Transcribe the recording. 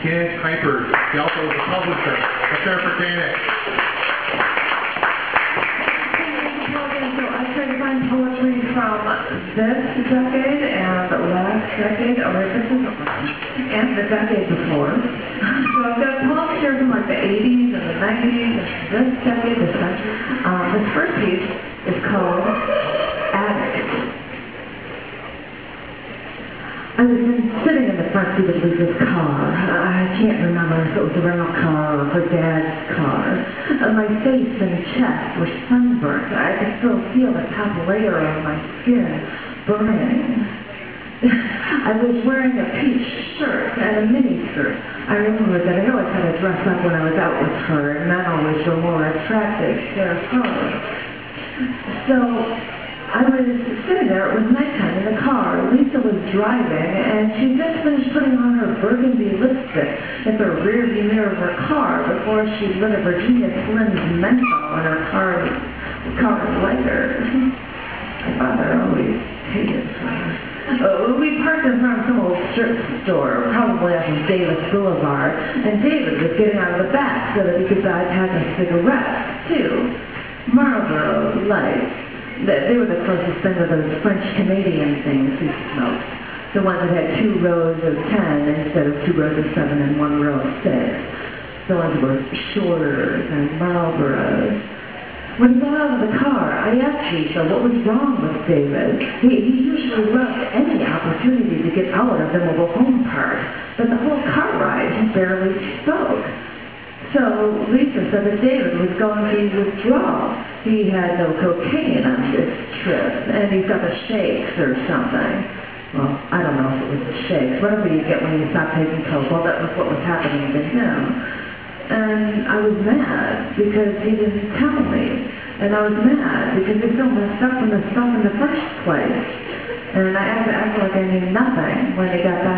Kenneth Kuiper. He also is a publisher. Let's hear it for Kenneth. So I tried to find poetry from this decade and last decade, and the decade before. So I've got poems here from like the 80s and the 90s, and this decade, this century. This first piece is called Addict. I was sitting in the front seat of Lisa's car. I can't remember if it was a rental car or her dad's car. My face and chest were sunburnt. I could still feel the top layer of my skin burning. I was wearing a peach shirt and a mini skirt. I remember that I always had to dress up when I was out with her, and men always were more attractive to her. So I was sitting there, it was nighttime in the car. Lisa was driving, and she just finished putting on her burgundy lipstick in the rear view mirror of her car before she lit a Virginia Slims menthol in her car lighter. My father always hated her. We parked in front of some old strip store, probably off of Davis Boulevard, and David was getting out of the back so that he could buy a pack of cigarettes, too. Marlboro Lights. They were the closest thing to those French-Canadian things he smoked. The ones that had 2 rows of 10 instead of 2 rows of 7 and 1 row of 6. The ones were Shorters and Marlboros. When he got out of the car, I asked Lisa what was wrong with David. He usually loved any opportunity to get out of the mobile home park, but the whole car ride he barely spoke. So Lisa said that David was going through withdrawal. He had no cocaine on this trip, and he got the shakes or something. Well, I don't know if it was the shakes. Whatever you get when you stop taking pills, well, that was what was happening to him. And I was mad because he didn't tell me. And I was mad because he still messed up in the stuff in the first place. And I had to act like I knew nothing when he got back